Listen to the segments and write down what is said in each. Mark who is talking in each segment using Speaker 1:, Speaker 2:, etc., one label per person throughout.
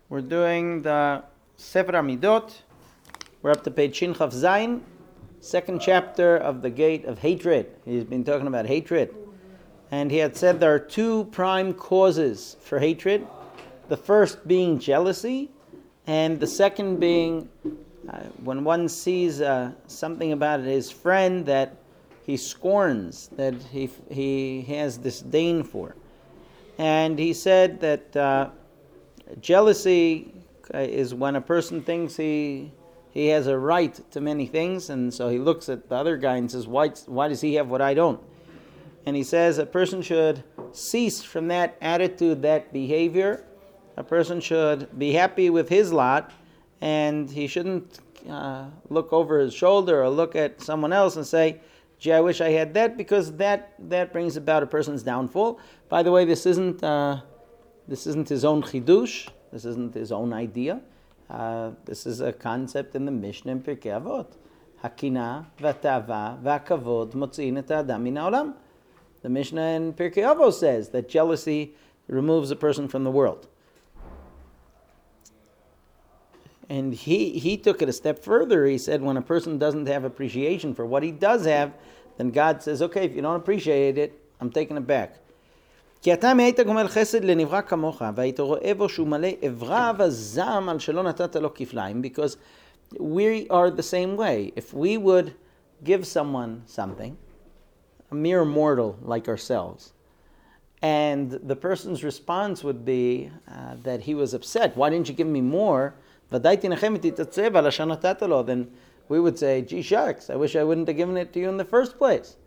Speaker 1: We're doing the Sefer Amidot. We're up to page Shin Chaf Zayin, second chapter of the Gate of Hatred. He's been talking about hatred. And he had said there are two prime causes for hatred. The first being jealousy, and the second being when one sees something about his friend that he scorns, that he has disdain for. And he said that jealousy is when a person thinks he has a right to many things, and so he looks at the other guy and says, why does he have what I don't? And he says a person should cease from that attitude, that behavior. A person should be happy with his lot, and he shouldn't look over his shoulder or look at someone else and say, gee, I wish I had that, because that brings about a person's downfall. By the way, this isn't his own chidush. This isn't his own idea. This is a concept in the Mishnah in Pirkei Avot. Hakina v'tava v'akavod motziin et ha'adam min ha'olam. The Mishnah in Pirkei Avot says that jealousy removes a person from the world. And he took it a step further. He said when a person doesn't have appreciation for what he does have, then God says, okay, if you don't appreciate it, I'm taking it back. Because we are the same way. If we would give someone something, a mere mortal like ourselves, and the person's response would be that he was upset, why didn't you give me more? Then we would say, gee shucks, I wish I wouldn't have given it to you in the first place.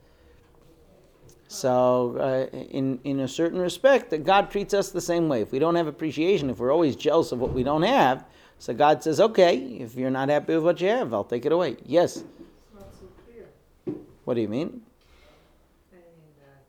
Speaker 1: So in a certain respect, God treats us the same way. If we don't have appreciation, if we're always jealous of what we don't have, so God says, okay, if you're not happy with what you have, I'll take it away. Yes?
Speaker 2: It's not so clear.
Speaker 1: What do you mean?
Speaker 2: Saying that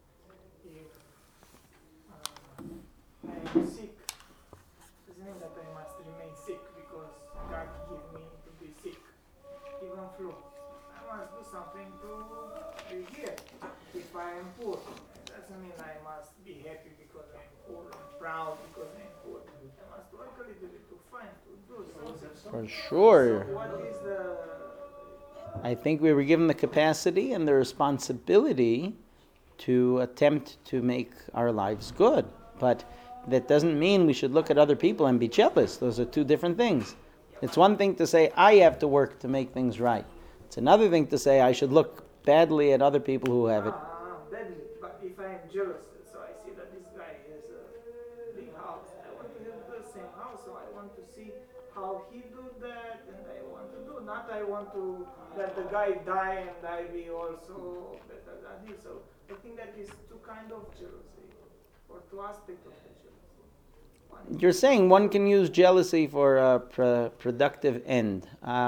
Speaker 2: if I am sick, doesn't mean that I must remain sick because God gave me to be sick. Even flu. I must do something to be here. If I am poor, it doesn't mean I must be happy because I am poor and proud because I am poor. I must work a little bit to find, to do something.
Speaker 1: For sure.
Speaker 2: So what is the...
Speaker 1: I think we were given the capacity and the responsibility to attempt to make our lives good. But that doesn't mean we should look at other people and be jealous. Those are two different things. It's one thing to say, I have to work to make things right. It's another thing to say, I should look badly at other people who have it.
Speaker 2: Badly. But if I am jealous, so I see that this guy has a big house, I want to have the same house, so I want to see how he do that, and I want to do. Not I want to that the guy die and I be also better than he. So I think that is two kind of jealousy, or two aspects of the jealousy.
Speaker 1: You're saying one can use jealousy for a productive end.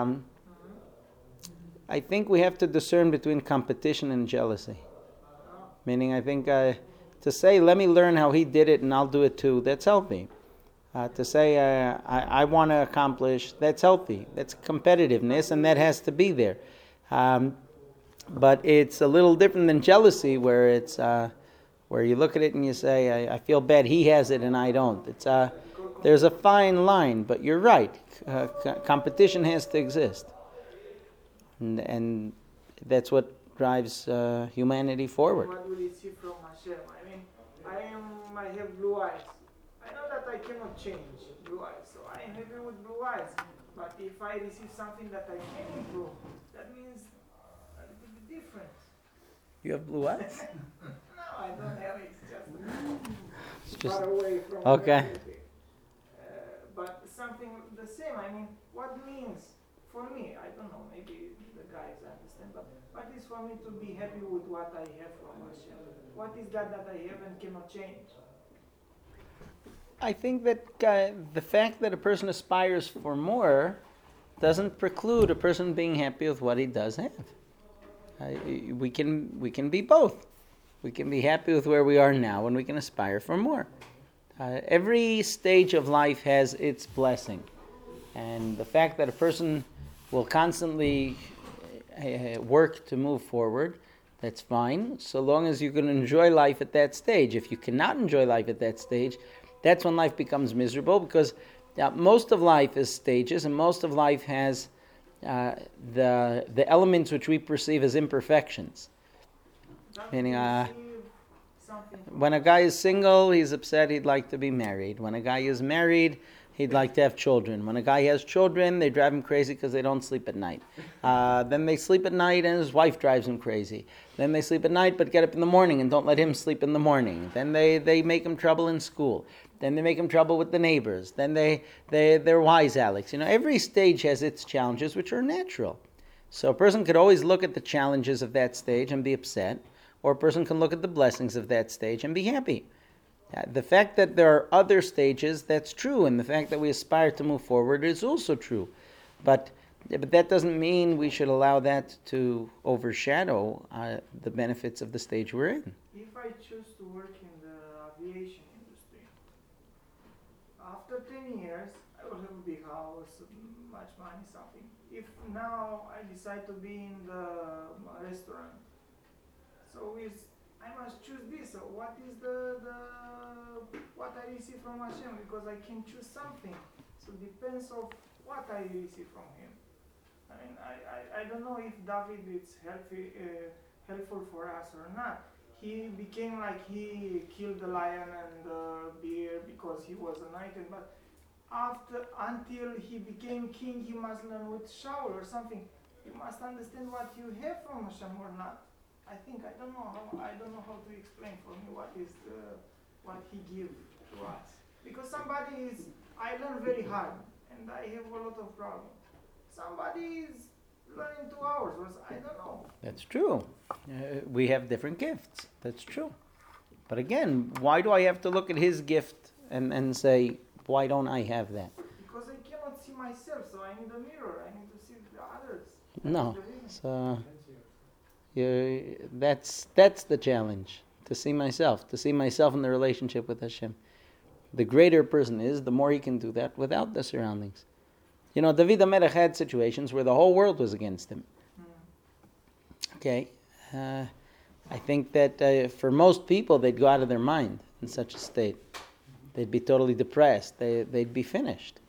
Speaker 1: I think we have to discern between competition and jealousy. Meaning, I think to say, let me learn how he did it and I'll do it too, that's healthy. To say, I want to accomplish, that's healthy. That's competitiveness, and that has to be there. But it's a little different than jealousy, where it's where you look at it and you say, I feel bad, he has it and I don't. It's there's a fine line, but you're right. Competition has to exist. And that's what drives humanity forward.
Speaker 2: What will you see from Hashem? I mean, I have blue eyes. I know that I cannot change blue eyes, so I am happy with blue eyes. But if I receive something that I can improve, that means a little bit different.
Speaker 1: You have blue eyes?
Speaker 2: No, I don't have it. It's just far away from
Speaker 1: okay.
Speaker 2: everything. But something the same. I mean, what means for me? I don't know. Maybe the guys understand. But what is for me to be happy with what I have from Hashem? What is that I have and cannot change?
Speaker 1: I think that the fact that a person aspires for more doesn't preclude a person being happy with what he does have. We can be both. We can be happy with where we are now, and we can aspire for more. Every stage of life has its blessing, and the fact that a person will constantly work to move forward, that's fine, so long as you can enjoy life at that stage. If you cannot enjoy life at that stage, that's when life becomes miserable, because Yeah, most of life is stages, and most of life has the elements which we perceive as imperfections. Meaning, when a guy is single, he's upset he'd like to be married. When a guy is married, he'd like to have children. When a guy has children, they drive him crazy because they don't sleep at night. Then they sleep at night and his wife drives him crazy. Then they sleep at night but get up in the morning and don't let him sleep in the morning. Then they make him trouble in school. Then they make him trouble with the neighbors. Then they're wise Alex. Every stage has its challenges, which are natural. So a person could always look at the challenges of that stage and be upset, or a person can look at the blessings of that stage and be happy. The fact that there are other stages, that's true, and the fact that we aspire to move forward is also true. But that doesn't mean we should allow that to overshadow the benefits of the stage we're in.
Speaker 2: If I choose to work in the aviation industry, after 10 years, I will have a big house, much money, something. If now I decide to be in the restaurant, so I must choose this. So what is what I receive from Hashem? Because I can choose something. So depends of what I receive from Him. I mean, I don't know if David is helpful for us or not. He became like he killed the lion and the bear because he was anointed, but until he became king, he must learn with Shaul or something. You must understand what you have from Hashem or not. I don't know how to explain for me what he gives to us. Because I learn very hard and I have a lot of problems. Somebody is learning 2 hours, or I don't know.
Speaker 1: That's true. We have different gifts. That's true. But again, why do I have to look at his gift and say, why don't I have that?
Speaker 2: Because I cannot see myself, so I need a mirror. I need to see the others.
Speaker 1: No. So that's the challenge, to see myself in the relationship with Hashem. The greater a person is, the more he can do that without the surroundings. David HaMelech had situations where the whole world was against him. Okay. I think that for most people, they'd go out of their mind in such a state. They'd be totally depressed. They'd be finished.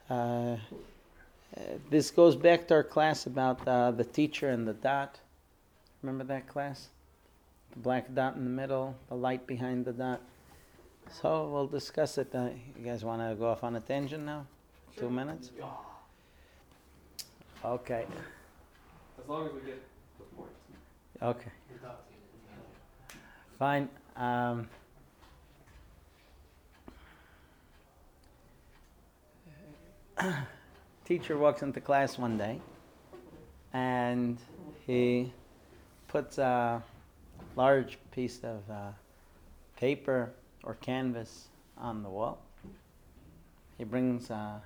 Speaker 1: This goes back to our class about the teacher and the dot. Remember that class? The black dot in the middle, the light behind the dot. So we'll discuss it. You guys want to go off on a tangent now? 2 minutes? Okay.
Speaker 3: As long as we get the point.
Speaker 1: Okay. Fine. Teacher walks into class one day and he puts a large piece of paper or canvas on the wall. He brings a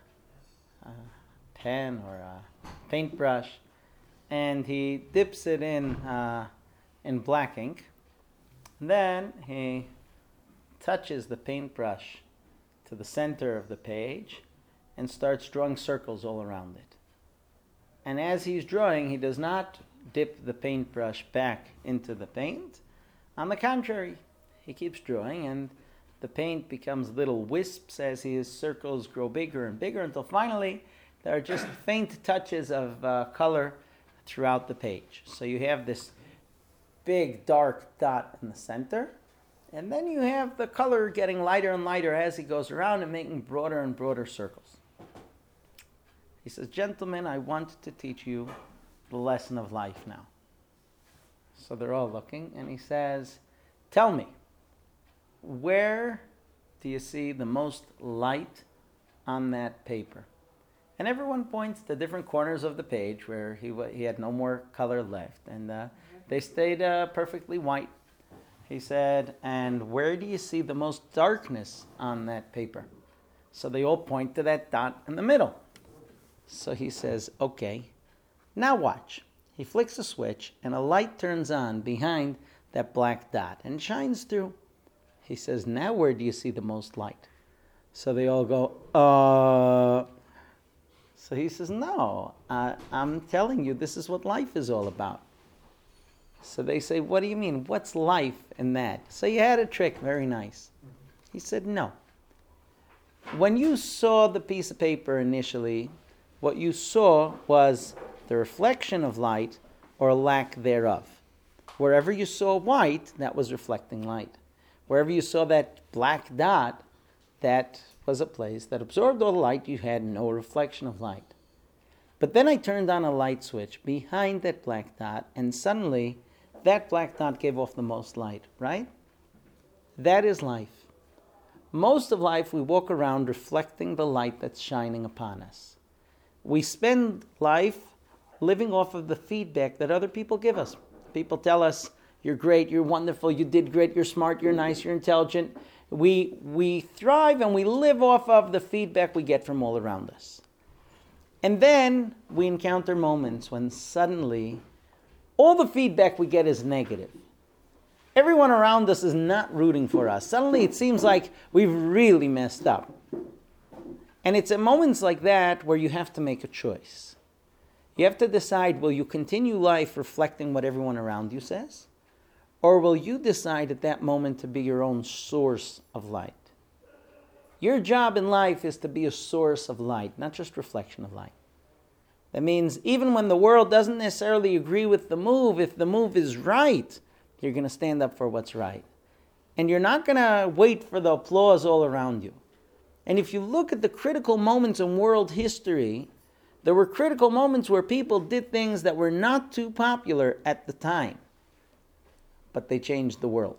Speaker 1: pen or a paintbrush and he dips it in black ink. Then he touches the paintbrush to the center of the page and starts drawing circles all around it. And as he's drawing, he does not dip the paintbrush back into the paint. On the contrary, he keeps drawing and the paint becomes little wisps as his circles grow bigger and bigger until finally there are just faint touches of color throughout the page. So you have this big dark dot in the center, and then you have the color getting lighter and lighter as he goes around and making broader and broader circles. He says, "Gentlemen, I want to teach you the lesson of life now." So they're all looking, and he says, "Tell me, where do you see the most light on that paper?" And everyone points to different corners of the page where he had no more color left, and they stayed perfectly white. He said, "And where do you see the most darkness on that paper?" So they all point to that dot in the middle. So he says, "Okay, now watch." He flicks a switch, and a light turns on behind that black dot and shines through. He says, "Now where do you see the most light?" So they all go, So he says, "No, I'm telling you, this is what life is all about." So they say, "What do you mean? What's life in that?" So you had a trick, very nice. He said, "No. when you saw the piece of paper initially, what you saw was the reflection of light or lack thereof. Wherever you saw white, that was reflecting light. Wherever you saw that black dot, that was a place that absorbed all the light. You had no reflection of light. But then I turned on a light switch behind that black dot, and suddenly that black dot gave off the most light, right? That is life. Most of life we walk around reflecting the light that's shining upon us. We spend life living off of the feedback that other people give us. People tell us, you're great, you're wonderful, you did great, you're smart, you're nice, you're intelligent. We thrive and we live off of the feedback we get from all around us. And then we encounter moments when suddenly all the feedback we get is negative. Everyone around us is not rooting for us. Suddenly it seems like we've really messed up. And it's at moments like that where you have to make a choice. You have to decide, will you continue life reflecting what everyone around you says? Or will you decide at that moment to be your own source of light? Your job in life is to be a source of light, not just reflection of light. That means even when the world doesn't necessarily agree with the move, if the move is right, you're going to stand up for what's right. And you're not going to wait for the applause all around you. And if you look at the critical moments in world history, there were critical moments where people did things that were not too popular at the time, but they changed the world.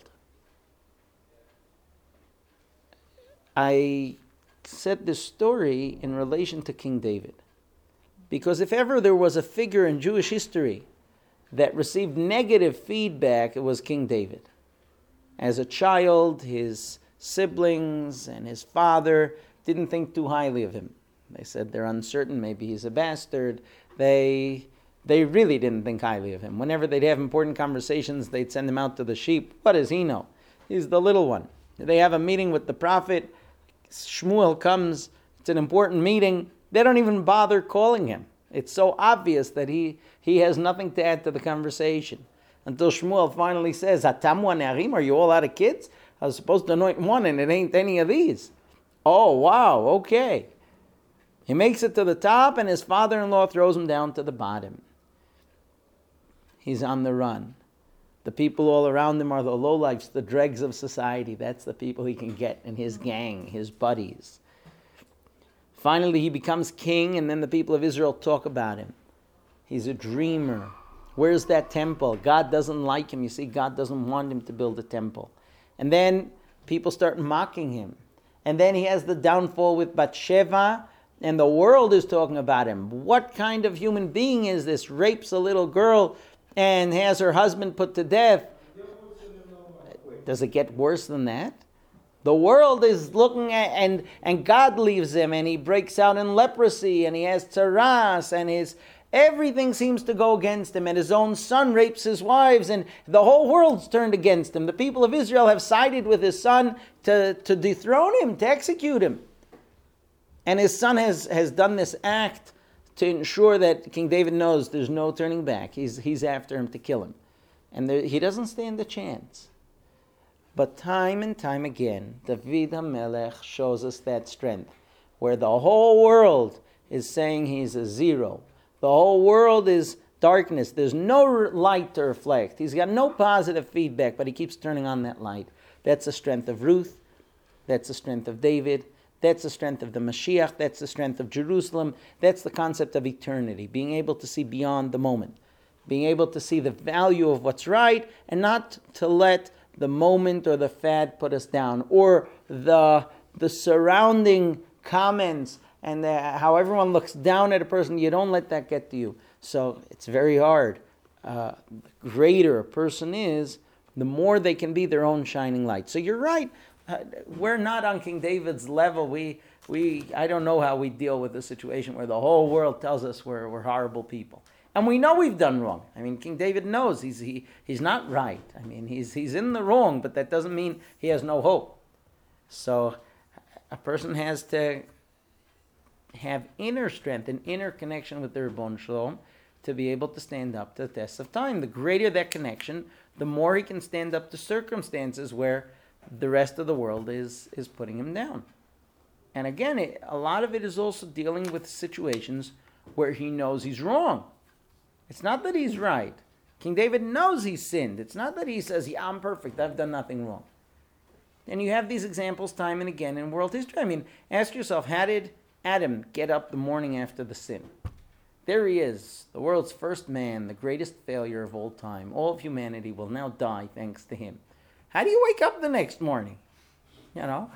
Speaker 1: I said this story in relation to King David, because if ever there was a figure in Jewish history that received negative feedback, it was King David. As a child, his siblings and his father didn't think too highly of him. They said they're uncertain, maybe he's a bastard. They really didn't think highly of him. Whenever they'd have important conversations, they'd send him out to the sheep. What does he know? He's the little one. They have a meeting with the prophet. Shmuel comes. It's an important meeting. They don't even bother calling him. It's so obvious that he has nothing to add to the conversation. Until Shmuel finally says, Hatam wa ne'arim, are you all out of kids? I was supposed to anoint one and it ain't any of these. Oh, wow, okay. He makes it to the top and his father-in-law throws him down to the bottom. He's on the run. The people all around him are the lowlifes, the dregs of society. That's the people he can get in his gang, his buddies. Finally, he becomes king, and then the people of Israel talk about him. He's a dreamer. Where's that temple? God doesn't like him. You see, God doesn't want him to build a temple. And then people start mocking him. And then he has the downfall with Bathsheba, and the world is talking about him. What kind of human being is this? Rapes a little girl and has her husband put to death. Does it get worse than that? The world is looking at, and God leaves him, and he breaks out in leprosy, and he has tsaras, and everything seems to go against him, and his own son rapes his wives, and the whole world's turned against him. The people of Israel have sided with his son to dethrone him, to execute him. And his son has done this act to ensure that King David knows there's no turning back. He's after him to kill him. And he doesn't stand a chance. But time and time again, David HaMelech shows us that strength, where the whole world is saying he's a zero. The whole world is darkness. There's no light to reflect. He's got no positive feedback, but he keeps turning on that light. That's the strength of Ruth. That's the strength of David. That's the strength of the Mashiach. That's the strength of Jerusalem. That's the concept of eternity, being able to see beyond the moment, being able to see the value of what's right and not to let the moment or the fad put us down, or the surrounding comments and how everyone looks down at a person. You don't let that get to you. So it's very hard. The greater a person is, the more they can be their own shining light. So you're right. We're not on King David's level. I don't know how we deal with a situation where the whole world tells us we're horrible people. And we know we've done wrong. I mean, King David knows he's not right. I mean, he's in the wrong, but that doesn't mean he has no hope. So a person has to have inner strength, an inner connection with the Ribbon Shalom, to be able to stand up to the test of time. The greater that connection, the more he can stand up to circumstances where the rest of the world is putting him down. And again, a lot of it is also dealing with situations where he knows he's wrong. It's not that he's right. King David knows he sinned. It's not that he says, yeah, I'm perfect, I've done nothing wrong. And you have these examples time and again in world history. I mean, ask yourself, how did Adam get up the morning after the sin? There he is, the world's first man, the greatest failure of all time. All of humanity will now die thanks to him. How do you wake up the next morning? You know?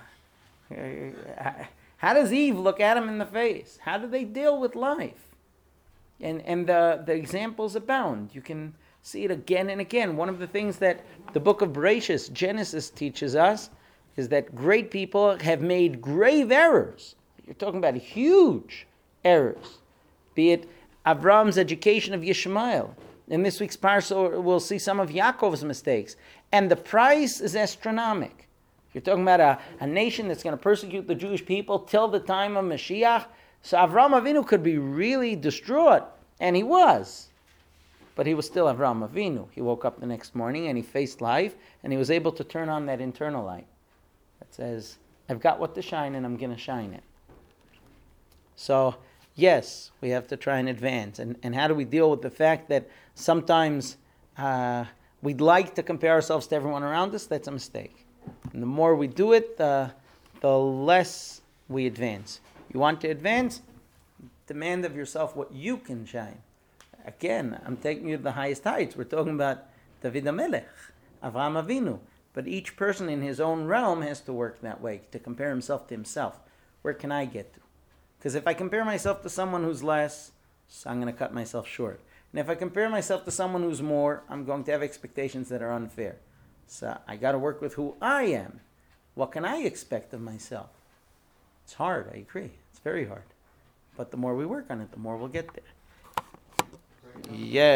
Speaker 1: How does Eve look Adam in the face? How do they deal with life? And the examples abound. You can see it again and again. One of the things that the book of Bereshit, Genesis, teaches us is that great people have made grave errors. You're talking about huge errors. Be it Avram's education of Yishmael. In this week's parsha, we'll see some of Yaakov's mistakes. And the price is astronomical. You're talking about a nation that's going to persecute the Jewish people till the time of Mashiach. So Avram Avinu could be really distraught. And he was. But he was still Avram Avinu. He woke up the next morning and he faced life. And he was able to turn on that internal light that says, I've got what to shine and I'm going to shine it. So, yes, we have to try and advance. And how do we deal with the fact that sometimes we'd like to compare ourselves to everyone around us? That's a mistake. And the more we do it, the less we advance. You want to advance? Demand of yourself what you can shine. Again, I'm taking you to the highest heights. We're talking about David HaMelech, Avraham Avinu. But each person in his own realm has to work that way, to compare himself to himself. Where can I get to? Because if I compare myself to someone who's less, so I'm going to cut myself short. And if I compare myself to someone who's more, I'm going to have expectations that are unfair. So I got to work with who I am. What can I expect of myself? It's hard, I agree. It's very hard. But the more we work on it, the more we'll get there. Yeah.